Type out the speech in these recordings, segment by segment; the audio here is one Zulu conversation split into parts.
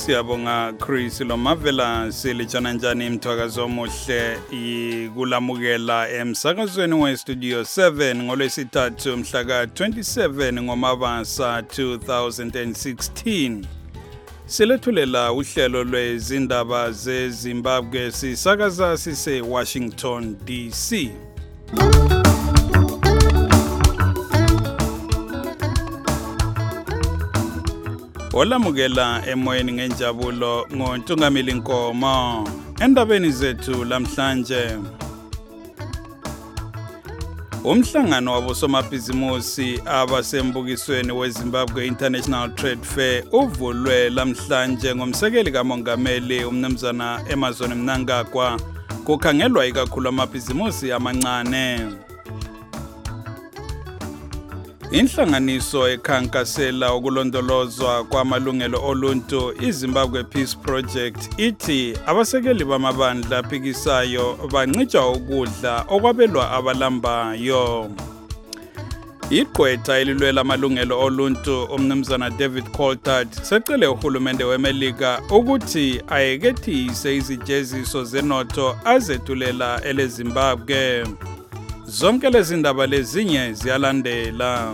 Siyabonga Chris Lomavela silijana njani mthwakazo omuhle ikulamukela emsakazweni we Studio 7 ngolwesithathu mhla ka 27 ngoMabasa 2016. Silethulela uhlelo lwezindaba zeZimbabwe sisakaza sise Washington DC. Olamukela emoyeni ngenjabulo ngoNtungamili Nkomo. Endabeni zethu lamhlanje, umhlangano wabosomabhizimusi abasembukisweni weZimbabwe International Trade Fair uvulwe lamhlanje ngomsekeli kamongameli umnumzana Emazweni Mnangagwa. Kukhangelwa ikakhulu amabhizimusi amancane. Inhlanganiso ekhankasela ukulondolozwa kwamalungelo oluntu iZimbabwe Peace Project ithi abasekeli bamabandla aphikisayo bancitsha ukudla okwabelwa abalambayo. Igqwetha elilwela amalungelo oluntu umnumzana David Coulthard secele uhulumende weMelika ukuthi ayekethise izijeziso zenotho azethulela eleZimbabwe. Zonke lezi ndaba lezinye ziyalandela.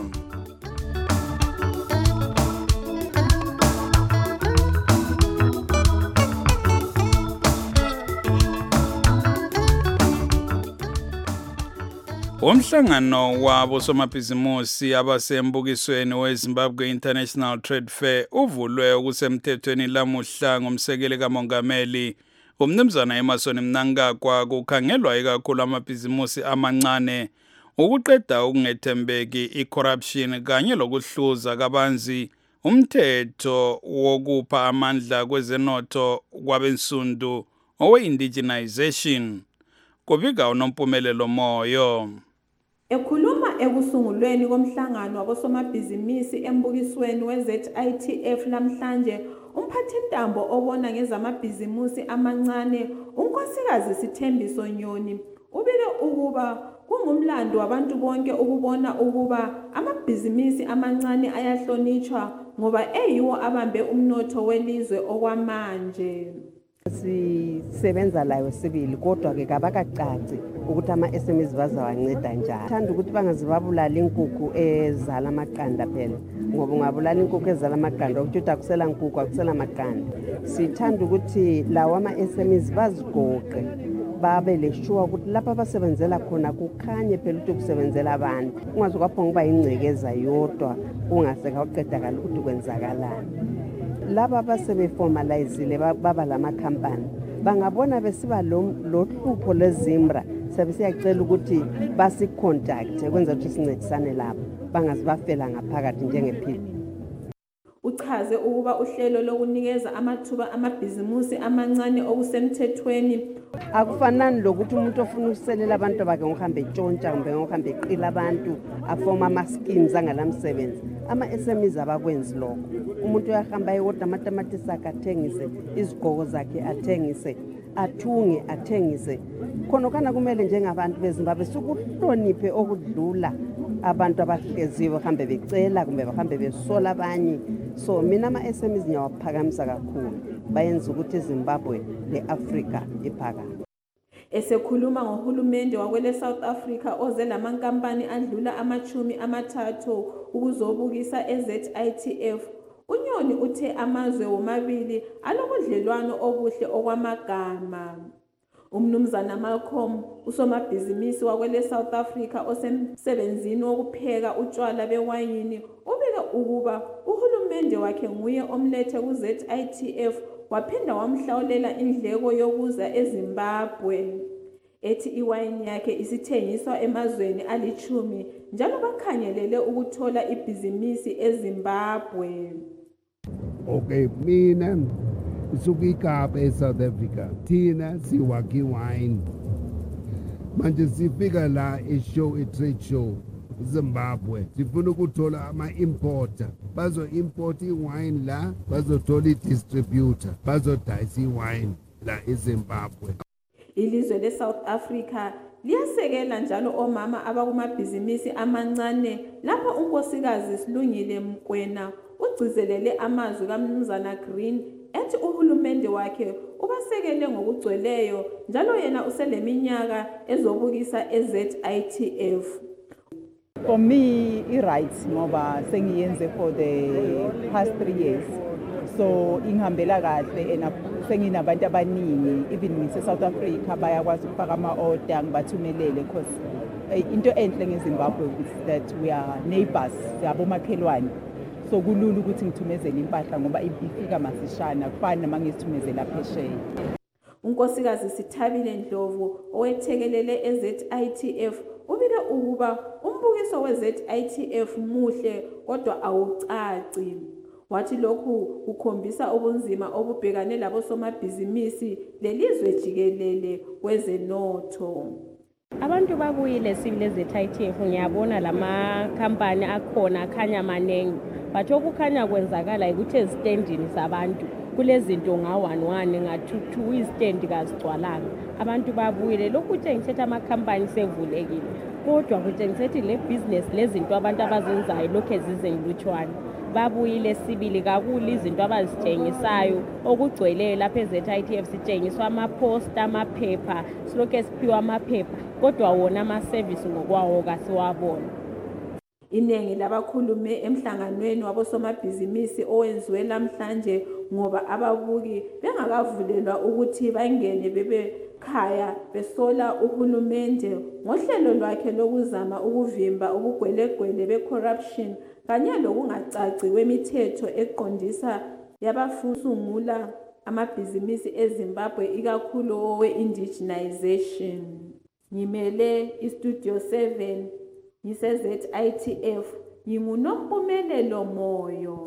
Umhlangano wabosomabhizimusi abasembukisweni weZimbabwe International Trade Fair uvulwe okusemthethweni lamuhla ngomsekeli kamongameli umnumzana Emazweni Mnangagwa. Kukhangelwa ikakhulu amabhizimusi amancane, ukuqeda ukungethembeki, i-corruption kanye lokuhluza kabanzi umthetho wokupha amandla kwezenotho kwabensundu owe-indigenization. Kubika uNompumelelo Moyo. Ekhuluma ekusungulweni komhlangano wabosomabhizimusi embukisweni we-ZITF namhlanje, umphathintambo obona ngezamabhizimusi amancane unkosikazi Sithembiso Nyoni ubike ukuba kungumlando wabantu bonke ukubona ukuba amabhizimusi amancane ayahlonitshwa ngoba eyiwo abambe umnotho welizwe okwamanje. Sisebenza layo sibili kodwa ke kabakacaci ukuthi ama-SMEs bazawanceda njani. Thanda ukuthi bangazibabulala inkukhu ezala amaqanda phela, ngoba ungabulala inkukhu ezala amaqanda ukuthi akusela nkukhu akusela maqanda. Sithanda ukuthi lawa ama-SMEs bazigoqe babe leshuwa ukuthi lapha abasebenzela khona kukhanye phela ukuthi kusebenzela abantu, kungaze kwaphonga ukuba yingcekeza yodwa kungaseka kuqedakala ukuthi kwenzakalani. Laba abasebeformalizile baba lamakhampani bangabona besiba lohlupho leZimbra, sabe siyacela ukuthi basicontact kwenza ukuthi sincedisane labo bangazibafela ngaphakathi njengephili. Uchaze ukuba uhlelo lokunikeza amathuba amabhizimusi amancane okusemthethweni akufanani lokuthi umuntu ofuna ukuselela abantu bakhe ngokuhamba etshontsha kumbe ngokuhamba eqila abantu afoma ama-schemes angalamsebenzi. Ama-SMEs abakwenzi lokho. Umuntu uyahamba eyodwa amatamatisi akhe athengise, izigqoko zakhe athengise, athunge athengise. Khonokana kumele njengabantu beZimbabwe sukuhloniphe okudlula abantu abahleziyo bahambe becela kumbe bahambe besola abanye. So mina ama-SMEs ngiyawaphakamisa kakhulu, bayenza ukuthi iZimbabwe le-Afrika iphakame. Esekhuluma ngohulumende wakwele South Africa oze lamankampani adlula ama-30 ukuzobukisa eZITF, uNyoni uthe amazwe womabili alobudlelwano obuhle okwamagama. Umnumzana Malcolm usomabhizimusi wakwele South Africa osemsebenzini wokupheka utshwala bewayini ubike ukuba uhulumende wakhe nguye omlethe ku-ZITF waphinda wamhlawulela indleko yokuza eZimbabwe. Ethi iwayini yakhe isithengiswa emazweni ali-10 njalo bakhangelele ukuthola ibhizimusi eZimbabwe. Okay, mina sukikapa eSouth Africa, thina siwakha iwine. Manje sifika la trade show Zimbabwe, sifuna ukuthola ama-importer, bazo-import iwine la, bazothola i-distributor, bazodayisa iwine la eZimbabwe. Ilizwe leSouth Africa liyasekela njalo omama abakumabhizimusi amancane lapha unkosikazi Silungile Mkwena ugcizelele amazwi kaMnumzana Green ethi uhulumende wakhe ubasekele ngokugcweleyo njalo yena useleminyaka ezobukisa eZITF. For me, i-right ngoba sengiyenze for the past 3 years. So ingihambela kahle and senginabantu abaningi even ngise-South Africa bayakwazi ukufaka ama-order ngibathumelele because into enhle ngeZimbabwe is that we are neighbors, siyabomakhelwane. So kulula ukuthi ngithumezele impahla ngoba ifika masishana kufana nama ngizithumezela phesheya. Unkosikazi Sithabile Ndlovu owethekelele eZITF ubike ukuba umbukiso weZITF muhle kodwa awucaci. Wathi lokhu kukhombisa ubunzima obubhekane labosomabhizinisi lelizwe jikelele kwezenotho. Abantu babuyile sibile zeZITF ngiyabona lama company akhona akhanya manengi but okukhanya kwenzakala ukuthi ezistandini sabantu kulezinto nga-1 nga-2 istand kazigcwalanga. Abantu babuyile lokhu kutshengisa ama company sevulekile kodwa kutshengisa le business lezinto abantu abazenzayo lokho ezizenlutshwana. Babuyile sibili kakulu izinto abazithengisayo okugcweleyo lapha eZITF sitshengiswa ama-poster amaphepha silokhu esiphiwa amaphepha kodwa wona ama-service ngokwawo kasiwabona. Iningi labakhulume emhlanganweni wabosomabhizinisi owenziwe namhlanje ngoba ababuki bengakavulelwa ukuthi bangene bebekhaya besola uhulumende ngohlelo lwakhe lokuzama ukuvimba ubugwelegwele be-corruption kanye lokungacaci kwemithetho eqondisa yabafusungula amabhizinisi eZimbabwe ikakhulu owe-indigenization. Ngimele iStudio 7 ngiseZITF nginguNompumelelo Moyo.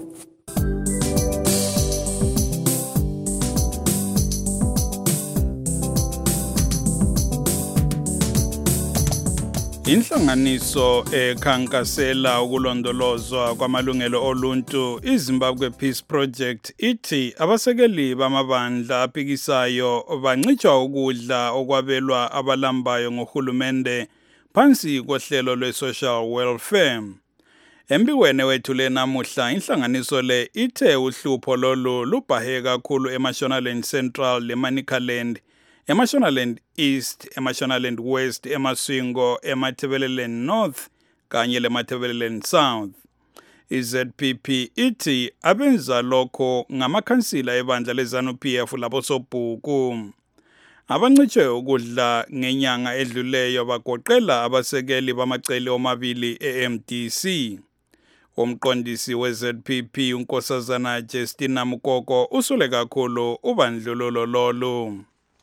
Inhlanganiso ekhankasela ukulondolozwa kwamalungelo oluntu iZimbabwe Peace Project ithi abasekeli bamabandla aphikisayo bancitshwa ukudla okwabelwa abalambayo ngohulumende phansi kohlelo lwe-social welfare. Embikweni wethu le namuhla inhlanganiso le ithe uhlupho lolu lubhahe kakhulu eMashonaland Central leManicaland, eMashonaland East, eMashonaland West, eMaswingo, eMatabeleland North kanye leMatabeleland South. iZPP ithi abenza lokho ngamakhansila ebandla leZANU-PF labosobhuku. Abancitshwe ukudla ngenyanga edluleyo bagoqela abasekeli bamacele omabili eMDC. Umqondisi weZPP uNkosazana Justina Mukoko usule kakhulu ubandlululo lolu.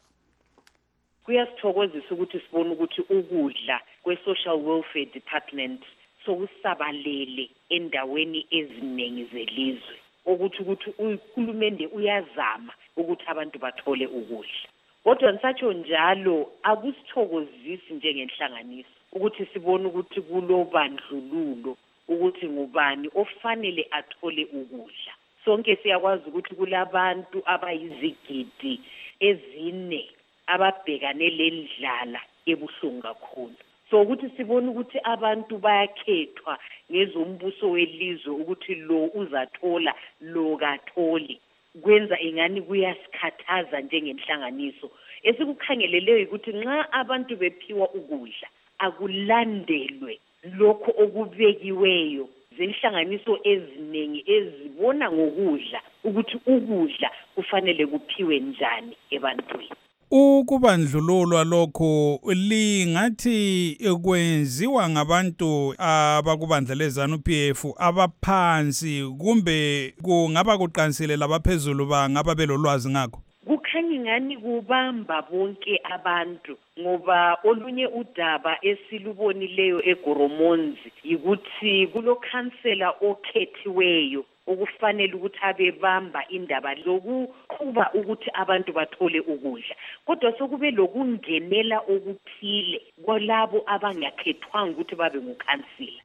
Kuyasithokozisa ukuthi sibone ukuthi ukudla kwe-Social Welfare Department sokusabalele endaweni eziningi zelizwe ukuthi uhulumende uyazama ukuthi abantu bathole ukudla. Kodwa ngisatsho njalo akusithokozisi njengenhlanganiso ukuthi sibone ukuthi kulobandlululo ukuthi ngubani ofanele athole ukudla. Sonke siyakwazi ukuthi kulabantu abayizigidi ezine ababhekane lendlala ebuhlungu kakhulu. So ukuthi sibone ukuthi abantu bayakhethwa ngezombuso welizwe ukuthi lo uzathola lo katholi. Kwenza ingani kuyasikhathaza njengenhlanganiso. Esikukhangeleleyo ukuthi nxa abantu bephiwa ukudla akulandelwe lokho okubekiweyo zenhlanganiso eziningi ezibona ngokudla ukuthi ukudla kufanele kuphiwe njani ebantwini. Ukubandlululwa lokho lingathi kwenziwa ngabantu abakubandla leZANU-PF abaphansi kumbe kungaba kuqansile labaphezulu bangaba belolwazi ngakho? Kukhanya ngani kubamba bonke abantu ngoba olunye udaba esilubonileyo eGoromonzi ukuthi kulokhansela okhethiweyo okufanele ukuthi abebamba indaba lokuqhuba ukuthi abantu bathole ukudla kodwa sokube lokungenela okuthile kwalabo abangakhethwanga ukuthi babe ngukhansila.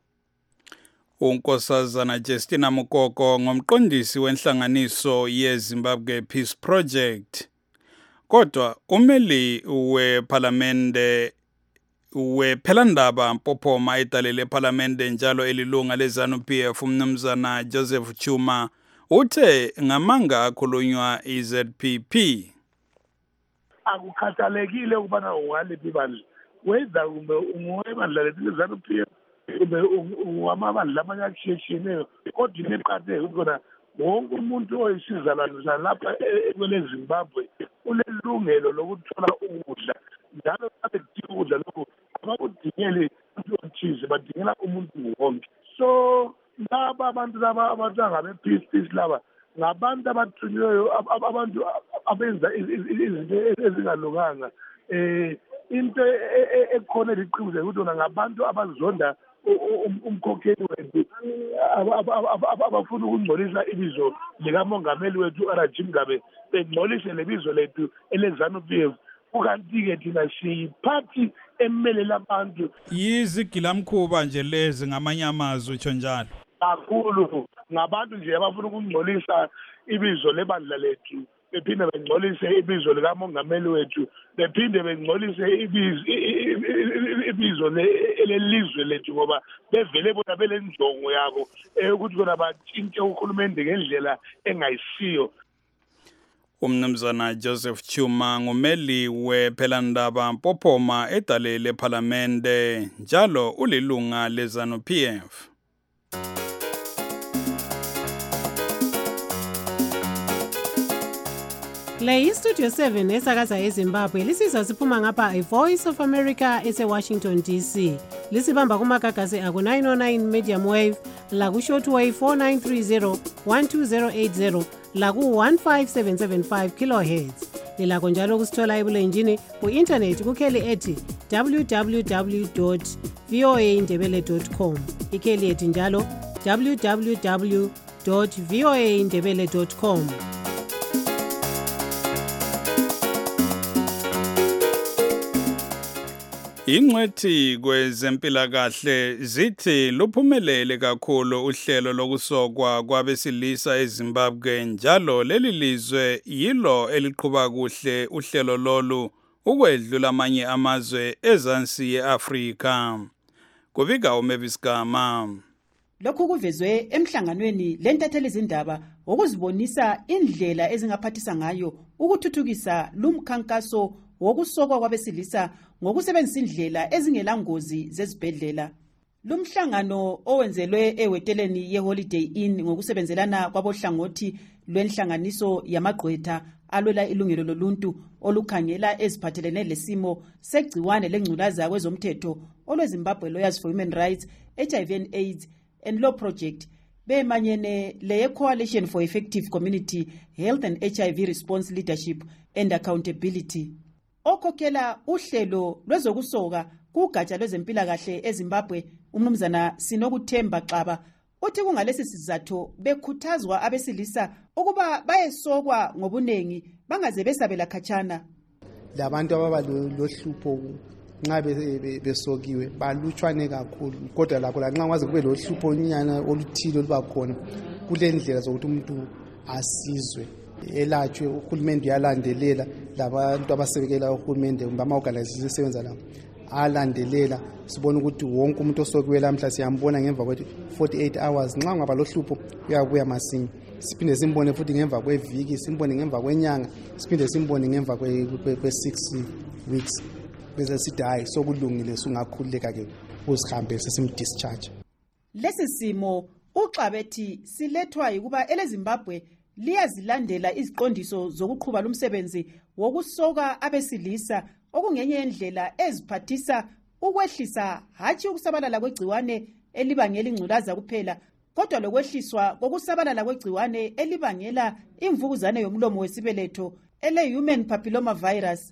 uNkosazana Justina Mukoko ngomqondisi wenhlanganiso yeZimbabwe Peace Project. Kodwa umeli wePhalamende wephelandaba Mpophoma edalele ePhalamende njalo elilunga leZANU-PF umnumzana Joseph Chuma uthe ngamanga akhulunywa iZPP akukhathalekile ukubana ungaliphi ibandla whether kumbe ungowebandla lethu leZANU-PF kumbe ungowamabandla amanye atshiyetshiyeneyo kodwa into eqakatheke ukuthi khona wonke umuntu oyisizalwane salapha kwele Zimbabwe unelungelo lokuthola ukudla njalo abedinga ukudla lokhu abakudingeli umuntu othize badingela umuntu wonke. So laba abantu laba ngabe-peace laba ngabantu abathunyweyo abantu abenza izinto ezingalunganga. Into ekhona liqiniso ukuthi bona ngabantu abazonda umkhokheli wethu abafuna ukungcolisa ibizo likamongameli wethu uRajim Mugabe bengcolise lebizo lethu eleZANU-PF. Ukanti-ke thina siyiphathi emelela abantu yizigilamkhuba nje lezi ngamanye amazwi utsho njalo kakhulu ngabantu nje abafuna ukungcolisa ibizo lebandla lethu bephinde bengcolise ibizo likamongameli wethu bephinde bengcolise ibizo lelizwe lethu ngoba bevele bona belenjongo yabo ukuthi bona batshintshe uhulumende ngendlela engayisiyo. Umnumzana Joseph Chuma ngumeli wePhelandaba Mpophoma edale lePhalamende njalo ulilunga leZANU-PF. Le iStudio 7 esakaza eZimbabwe lisizwa siphuma ngapha iVoice of America eseWashington DC. Lisibamba kumagagasi aku 909 medium wave la ku shortwave 4930 12080 la ku 15775 kilohertz. Lilakho njalo kusithola ebulenjini ku internet kukheli ethi www.voaindebele.com. Ikheli ethi njalo www.voaindebele.com. Ingcwethi kwezempilakahle zithi luphumelele kakhulu uhlelo lokusokwa kwabesilisa eZimbabwe njalo leli lizwe yilo eliqhuba kuhle uhlelo lolu ukwedlula amanye amazwe ezansi yeAfrika. Kubika uMeviskama. Lokhu kuvezwe emhlanganweni lentatheli izindaba ukuzibonisa indlela ezingaphathisa ngayo ukuthuthukisa lumkhankaso wokusokwa kwabesilisa ngokusebenzisa indlela ezingelangozi zezibhedlela. Lumhlangano owenzelwe eweteleni yeHoliday Inn ngokusebenzelana kwabohlangothi lwenhlanganiso yamagqwetha alwela ilungelo loluntu olukhangela eziphathelene lesimo segciwane lengculaza kwezomthetho olweZimbabwe Lawyers for Human Rights, HIV and AIDS and Law Project bemanyene le Coalition for Effective Community Health and HIV Response Leadership and Accountability. Okhokhela uhlelo lwezokusoka kugatsha lwezempilakahle eZimbabwe umnumzana Sinokuthemba Xaba uthi kungalesi sizathu bekhuthazwa abesilisa ukuba bayesokwa ngobunengi bangaze besabela khatshana. Labantu ababa lohlupho nxa besokiwe balutshwane kakhulu kodwa lakho lanxa kwaze kube lohlupho nyana oluthile olubakhona kulendlela zokuthi umuntu asizwe elatshwe uhulumende yalandelela labantu abasekela uhulumende kumbe ama-organization esebenza lapho alandelela sibona ukuthi wonke umuntu osokiwe lamhla siyambona ngemva kwe 48 hours nxa ungaba lohlupho uyabuya masinya siphinde simbone futhi ngemva kweviki simbone ngemva kwenyanga siphinde simbone ngemva kwe 6 weeks bese sithi hayi sokulungile sungakhululeka ke uzihambe sesimdischarge. Lesi simo uXabethi silethwa ukuba eleZimbabwe liyazilandela iziqondiso zokuqhuba lumsebenzi wokusoka abesilisa okungenye indlela eziphathisa ukwehlisa hatshi ukusabalala kwegciwane elibangela ingculaza kuphela kodwa lokwehliswa kokusabalala kwegciwane elibangela imvukuzane yomlomo wesibeletho ele-human papilloma virus.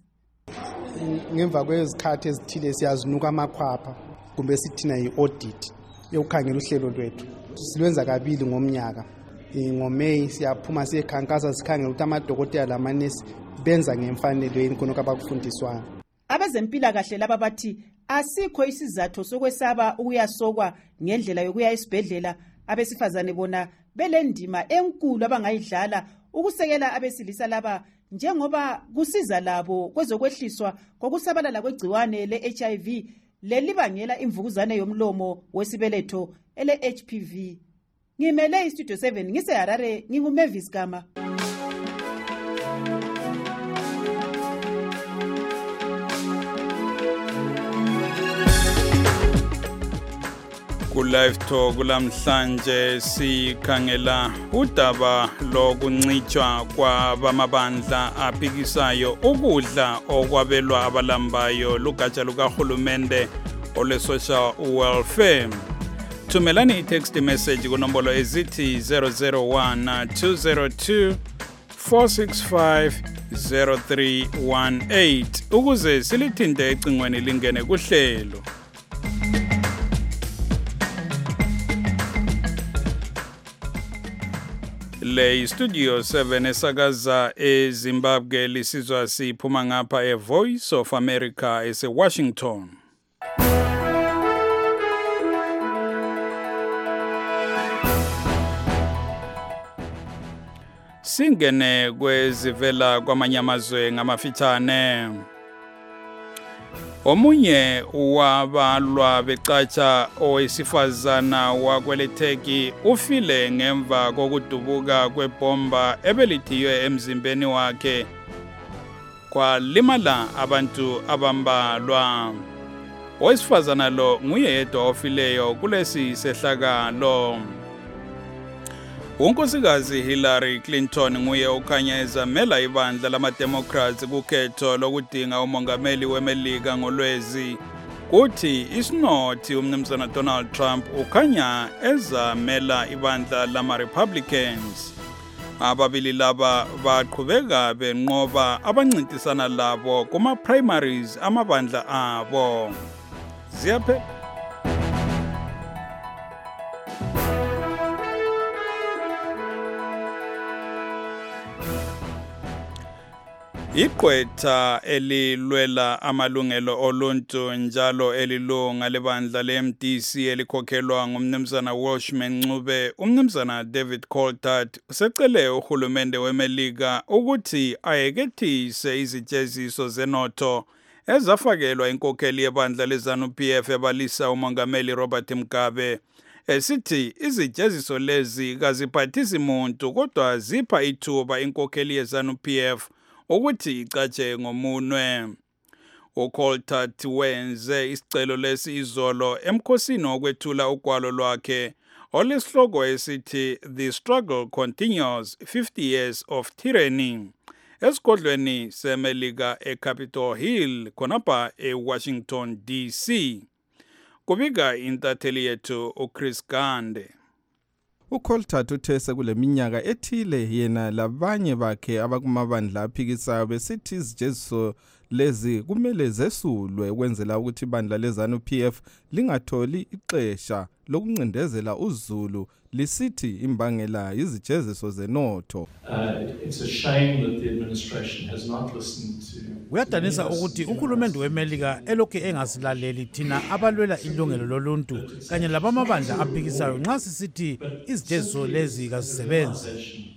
Ngemva kwezikhathi ezithile siyazinuka amakhwapha kumbe sithina yi-audit yokukhangela uhlelo lwethu silwenza kabili ngomnyaka. NgoMeyi siyaphuma siyekhankasa sikhangela ukuthi amadokotela lamanesi benza ngemfanelo yini khonokho abakufundiswayo. Abezempilakahle laba bathi asikho isizathu sokwesaba ukuyasokwa ngendlela yokuya esibhedlela. Abesifazane bona belendima enkulu abangayidlala ukusekela abesilisa laba njengoba kusiza labo kwezokwehliswa kokusabalala kwegciwane le-HIV lelibangela imvukuzane yomlomo wesibeletho ele-HPV. ngimele istudio 7 ngiseHarare nginguMavis Gama. Ku-Live Talk kulamhlanje sikhangela udaba lokuncitshwa kwabamabandla aphikisayo ukudla okwabelwa abalambayo lugatsha lukahulumende olwe-social welfare. Thumelani i-text message kunombolo ezithi 001 202 465 0318 ukuze silithinte ecingweni lingene kuhlelo. Le studio 7 esakaza eZimbabwe lisizwa siphuma ngapha Voice of America ese-Washington. Singene kwezivela kwamanye amazwe ngamafitshane. Omunye wabalwa becatsha owesifazana wakweletheki ufile ngemva kokudubuka kwebomba ebelithiywe emzimbeni wakhe kwalimala abantu abambalwa. Owesifazana lo nguye yedwa ofileyo kulesi sehlakalo. Unkosikazi Hillary Clinton nguye okhanya ezamela ibandla lama-Democrats kukhetho lokudinga umongameli weMelika ngolwezi. Kuthi isinothi umnumzana Donald Trump ukhanya ezamela ibandla lama-Republicans. Ababili laba baqhubeka benqoba abancintisana labo kuma-primaries amabandla abo. Ziyaphe Iqwetha elilwela amalungelo oluntu njalo elilunga lebandla le-MDC elikhokhelwa ngumnumzana Welshman Ncube, umnumzana David Coltart usecele uhulumende weMelika ukuthi ayekethise izijeziso zenotho ezafakelwa inkokheli yebandla leZANU-PF ebalisa umongameli Robert Mugabe. Esithi izijeziso lezi kaziphathisi muntu kodwa zipha ithuba inkokheli yeZANU-PF ukuthi icatshe ngomunwe. uColtart wenze isicelo lesi izolo emkhosini wokwethula ugwalo lwakhe olesihloko esithi The Struggle Continues 50 Years of Tyranny esigodlweni seMelika eCapitol Hill khonapha eWashington DC. Kubika intatheli yethu uChris Gande. uColtart uthe sekuleminyaka ethile yena labanye bakhe abakumabandla aphikisayo besithi izijeziso lezi kumele zesulwe ukwenzela ukuthi ibandla leZANU-PF lingatholi ixesha lokuncindezela uZulu lisithi imbangela izijeziso zenotho. It's a shame that the administration has not listened to. Kuyadanisa ukuthi uhulumende weMelika elokhu engasilaleli thina abalwela ilungelo loluntu kanye labamabandla aphikisayo nxa sisithi izijeziso lezi kazisebenzi.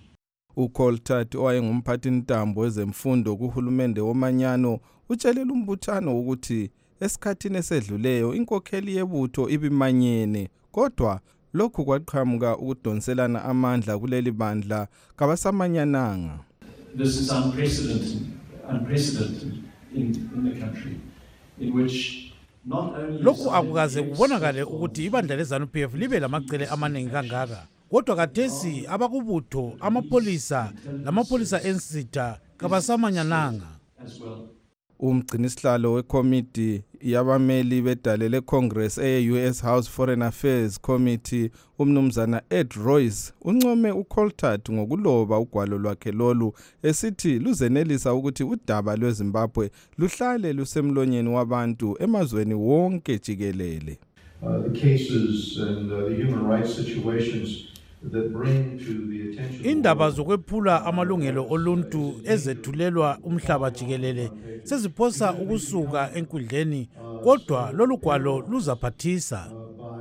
uColtart owayengumphathi ntambo wezemfundo kuhulumende womanyano utshelela umbuthano ukuthi esikhathini esedluleyo inkokheli yebutho ibimanyene kodwa lokhu kwaqhamuka ukudonselana amandla kuleli bandla kabasamanyananga. This is unprecedented in the country in which not only lokhu akukaze kubonakale ukuthi ibandla leZANU-PF libe lamacele amaningi kangaka kodwa kathesi abakubutho amapholisa lamapholisa ensitha kabasamanyananga. Umgcinisihlalo wekomiti yabameli bedale leCongress e-US House Foreign Affairs Committee umnumzana Ed Royce uncome uColtart ngokuloba ugwalo lwakhe lolu esithi luzenelisa ukuthi udaba lweZimbabwe luhlale lusemlonyeni wabantu emazweni wonke jikelele. The cases and the human rights situations that bring to the attention indaba zokwephula amalungelo oluntu ezethulelwa umhlaba jikelele seziphosa ukusuka enkundleni kodwa lolu gwalo luzaphathisa.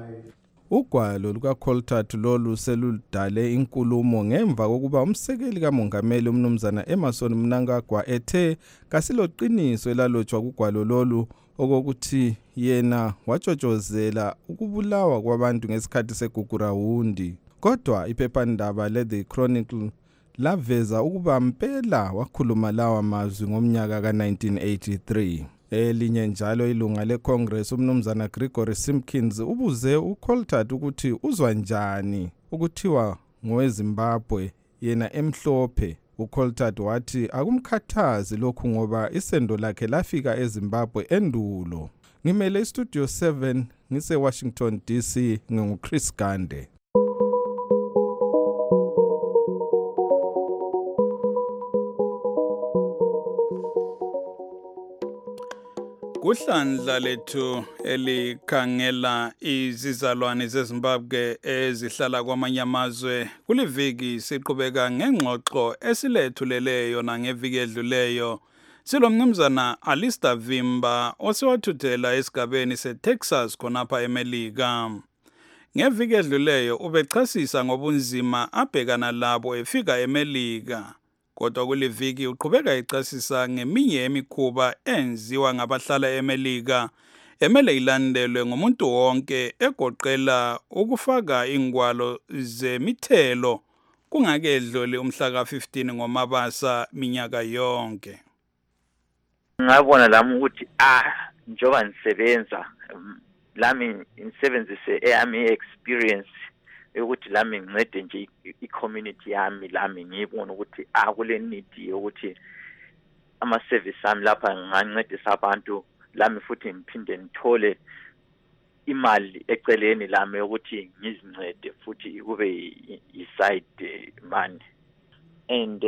Ugwalo lukaColtart lolu seludale inkulumo ngemva kokuba umsekeli kamongameli umnumzana Emmerson Mnangagwa ethe kasiloqiniso elalotshwa kugwalo lolu okokuthi yena watshotshozela ukubulawa kwabantu ngesikhathi segugurawundi. kodwa iphephandaba le-The Chronicle laveza ukuba mpela wakhuluma lawa mazwi ngomnyaka ka-1983. Elinye njalo ilunga leCongress umnumzana Gregory Simpkins ubuze uCoulthard ukuthi uzwa njani ukuthiwa ngoweZimbabwe yena emhlophe. uCoulthard wathi akumkhathazi lokhu ngoba isendo lakhe lafika eZimbabwe endulo. Ngimele iStudio 7 ngise-Washington DC nginguChris Gande. Kuhlandla lethu elikhangela izizalwane zeZimbabwe ezihlala kwamanye amazwe kuliviki siqhubeka ngengxoxo esilethuleleyo nangeviki edluleyo silomnumzana Alistair Vimba osewathuthela esigabeni seTexas khonapha eMelika. Ngeviki edluleyo ubechasisa ngobunzima abhekana labo efika eMelika. Kodwa kuliviki uqhubeka echasisa ngeminye yemikhuba enziwa ngabahlala eMelika emele ilandelwe ngomuntu wonke egoqela ukufaka ingwalo zemithelo kungakedluli umhla ka-15 ngoMabasa minyaka yonke. Ngabona lami ukuthi njoba nisebenza lami nisebenzise eyami experience ukuthi lami ngincede nje i-community yami lami ngibona ukuthi kule need ukuthi ama-service ami lapha ngingancedisa abantu lami futhi ngiphinde ngithole imali eceleni lami ukuthi ngizincede futhi kube i-side money and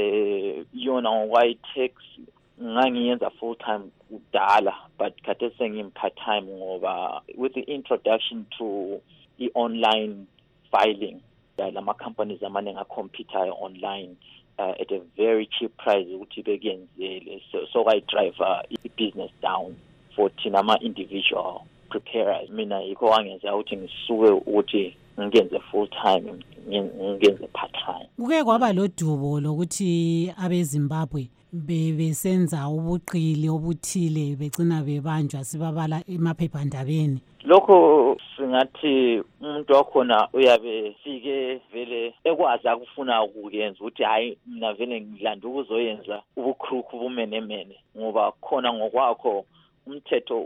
yona ngokwayi-tax ngangiyenza full time kudala but khathesi sengimi part time ngoba with the introduction to i-online filing lama companies amaningi acompete online at a very cheap price ukuthi bekuyenzele so I drive i-business down for thina ama-individual preparers. Mina yikho wangenza ukuthi ngisuke ukuthi ngenze full time ngenze part time. Kuke kwaba lodubo lokuthi abeZimbabwe besenza ubuqili obuthile begcina bebanjwa sibabala emaphephandabeni. Lokho singathi umuntu wakhona uyabe fike vele ekwazi akufuna ukuyenza ukuthi hayi mina vele ngilanda ukuzoyenza ubukhruku bumenemene ngoba khona ngokwakho umthetho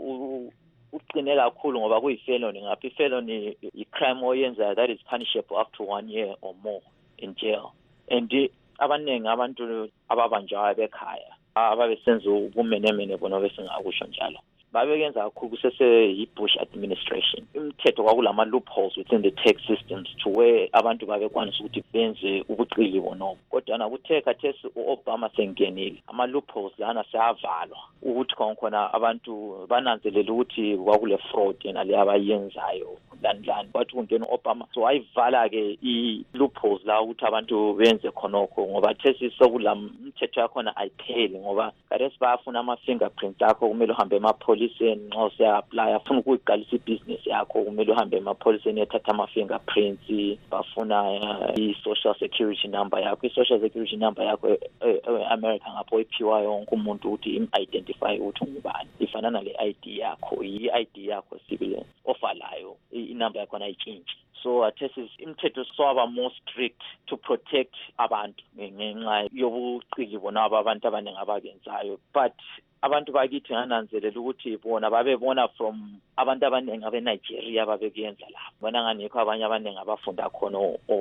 uqine kakhulu ngoba kuyifelony ngapha ifelony i-crime oyenza that is punishable up to 1 year or more in jail and abaningi abantu ababanjwayo bekhaya ababesenza ubumenemene bona besingakusho njalo babekenza kakhulu kusese yi-Bush administration. Imithetho kwakulama loopholes within the tax systems to where abantu babekwanisa ukuthi benze ubuqili bonobo. Kodwa nakuthe khathesi u-Obama sengenile ama loopholes lana seyavalwa ukuthi khona abantu bananzelela ukuthi kwakule fraud nale abayenzayo landlani kwathi kungena u-Obama so wayivala ke i-loopholes la ukuthi abantu benze khonokho ngoba thesi sokulamthetho yakhona ayipheli ngoba khathesi bayafuna ama-fingerprints akho kumele uhambe emapolice nxa useya-apply afuna ukuyiqalisa ibhizinesi yakho kumele uhambe emapholiseni ethatha ama-fingerprints bafuna i-social security number yakho. I-social security number yakho e-America ngapho iphiwa yonke umuntu ukuthi im-identify ukuthi ungubani ifana nale ID yakho i-ID yakho civilian ofalayo inumber yakhona ayitshintshi. So imithetho swaba more strict to protect abantu ngenxa yobuqili bona abantu abaningi abakenzayo but abantu bakithi ngananzelela ukuthi bona babebona from abantu abaningi abeNigeria babekuyenza lapho bona nganikho abanye abaningi abafunda khona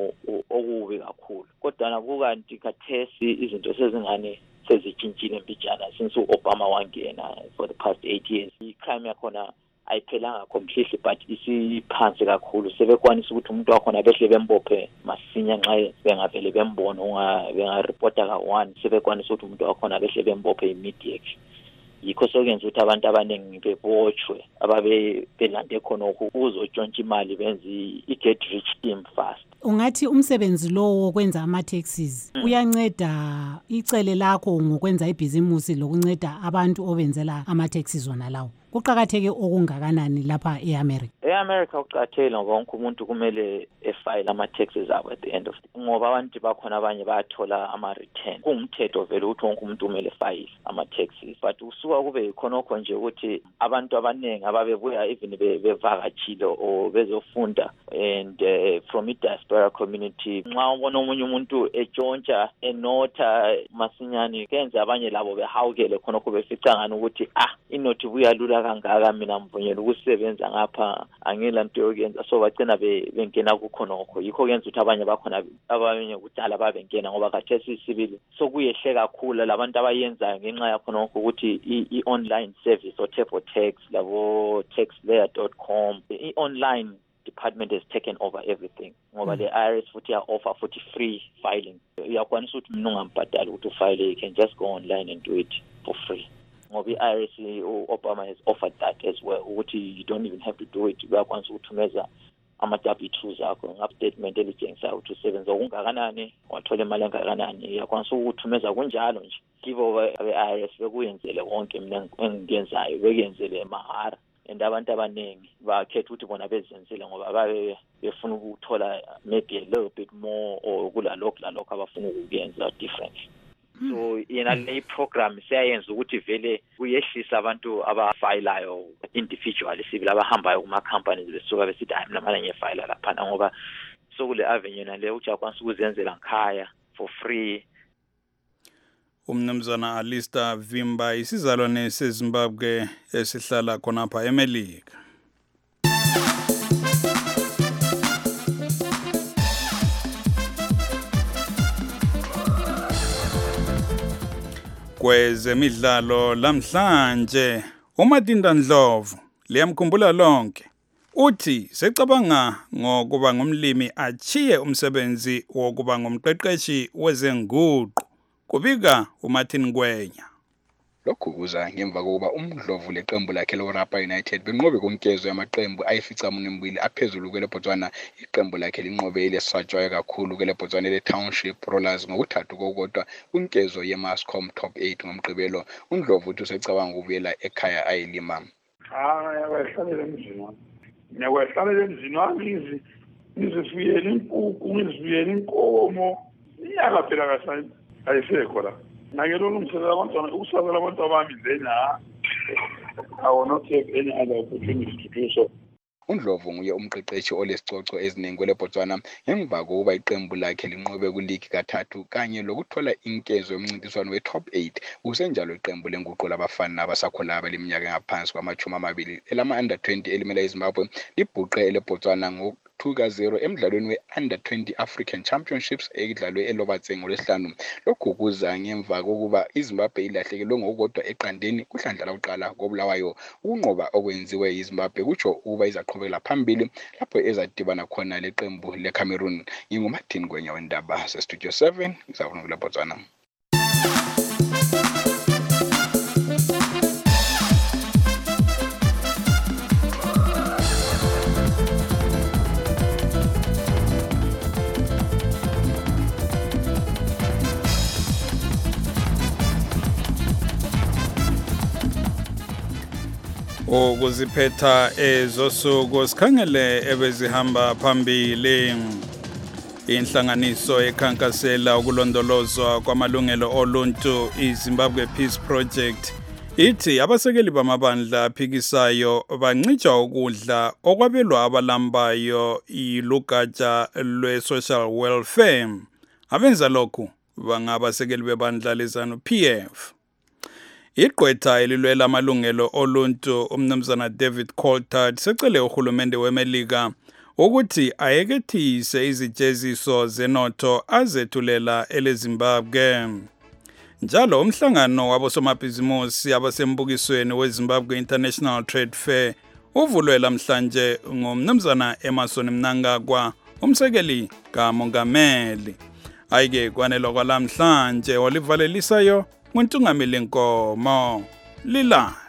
okubi kakhulu kodwa nakukanti khathesi izinto sezingane sezitshintshile mbijana since u-Obama wangena for the past 8 years. I-crime yakhona ayiphelanga completely but isiphansi kakhulu sebekwanisa ukuthi umuntu wakhona behle bembophe masinya nxa bengavele bembona bengarepota ka-1 sebekwanisa ukuthi umuntu wakhona behle bembophe immediately. Yikho sokenza ukuthi abantu abaningi bebotshwe ababe belande khona ukuzotshontsha imali benze i-get rich scheme fast. Ungathi umsebenzi lo wokwenza ama-taxes uyanceda icele lakho ngokwenza ibhizimusi lokunceda abantu obenzela ama-taxes wona lawo kuqakatheke okungakanani lapha e-America? E-America uqakathekile ngoba wonke umuntu kumele efile ama-taxes abo at the end of the ngoba abantu bakhona abanye bayathola ama-return. Kungumthetho vele ukuthi wonke umuntu kumele efile ama-taxes but usuka kube khonokho nje ukuthi abantu abaningi ababebuya even bevakatshile or bezofunda and from i-diaspora community. Nxa ubona omunye umuntu etshontsha enotha masinyane kenze abanye labo behawukele khonokho befica ngani ukuthi inothi buyalula kangaka mina mvunyela ukusebenza ngapha angela nto yokuyenza so bagcina bengena kukhonokho yikho kuyenza ukuthi abanye bakhona abanye kudala babengena ngoba khathesi isibili so kuyehle kakhulu labantu abayenzayo ngenxa yakhonokho ukuthi i-online service or TurboTax labo taxlayer.com i-online department has taken over everything ngoba the IRS futhi offer futhi free filing uyakwanisa ukuthi mina ungambhadali ukuthi ufile you can just go online and do it for free ngoba i-IRS Obama has offered that as well ukuthi you don't even have to do it uyakwanisa ukuthumeza ama-W2 zakho ngap-statement elitshengisayo ukuthi usebenza okungakanani wathola imali engakanani uyakwanisa ukuthumeza kunjalo nje give over i-IRS bekuyenzele konke mina engikuyenzayo bekuyenzele mahara and abantu abaningi bakhetha ukuthi bona bezenzile ngoba babe befuna ukuthola maybe a little bit more or kulalokho abafuna ukuyenza differently. So yena le program siyayenza ukuthi vele kuyehlisa abantu abafilayo individually sibili abahambayo kuma companies besuka besithi hayi mina manje ngiyafile lapha ngoba sokule avenue nale uyakwanisa ukuzenzela ngikhaya for free. Umnumzana Alistair Vimba isizalwane seZimbabwe esihlala khonapha eMelika. Kwezemidlalo lamhlanje uMatinda Ndlovu liyamkhumbula lonke uthi secabanga ngokuba ngumlimi achiye umsebenzi wokuba ngumqeqeshi wezenguqu kubika uMartin Ngwenya. Lokhu kuza ngemva kokuba uMdlovu leqembu lakhe loRapa United benqobe konkezo yamaqembu ayificamunembili aphezulu kweleBotswana iqembu lakhe linqobe lesatshwayo kakhulu kweleBotswana leTownship Rollers ngokuthathu kokodwa kunkezo yeMascom Top 8 ngomgqibelo uMdlovu uthi usecabanga ukubuyela ekhaya ayilima. Yawahlalela emzini. Ngiyawahlalela emzini wami ngizifuyela inkukhu ngizifuyela inkomo iyala phela kahle ayisekho la. Ngakelo lumsebenzi abantwana ukusabela abantu abami then I will not take any other opportunity to do so. uNdlovu nguye umqeqeshi olesicoco eziningi kweleBotswana ngemva kokuba iqembu lakhe linqobe kuligi kathathu kanye lokuthola inkezo yomncintiswano we-top 8 kusenjalo iqembu lenguqu labafana abasakhulayo leminyaka engaphansi kwama-20 elama-under 20 elimela iZimbabwe libhuqe eleBotswana ngo-2-0 emdlalweni we-under 20 African Championships ekudlalwe eLobatse ngolwesihlanu. Lokhu kuza ngemva kokuba iZimbabwe ilahlekelwe ngokukodwa eqandeni kuhlandla lokuqala koBulawayo ukunqoba okwenziwe iZimbabwe kutsho ukuba izaqhubekela phambili lapho ezadibana khona leqembu leCameroon. NginguMartin Ngwenya wendaba seStudio 7 ngisafuna ukuleBotswana. Ukuziphetha ezosuku sikhangele ebezihamba phambili. Inhlanganiso ekhankasela ukulondolozwa kwamalungelo oluntu iZimbabwe Peace Project ithi abasekeli bamabandla aphikisayo bancitsha ukudla okwabelwa abalambayo ilugatsha lwe-social welfare. Abenza lokhu bangabasekeli bebandla lezanu PF. Igqwetha elilwela amalungelo oluntu umnumzana David Coulthard secele uhulumende weMelika ukuthi ayekethise izijeziso zenotho azethulela eleZimbabwe. Njalo umhlangano wabosomabhizimusi abasembukisweni weZimbabwe International Trade Fair uvulwe namhlanje ngumnumzana Emerson Mnangagwa umsekeli kaMongameli. Ayike kwanelo kwalamhlanje walivalelisayo Nguntungameli Nkomo Lila.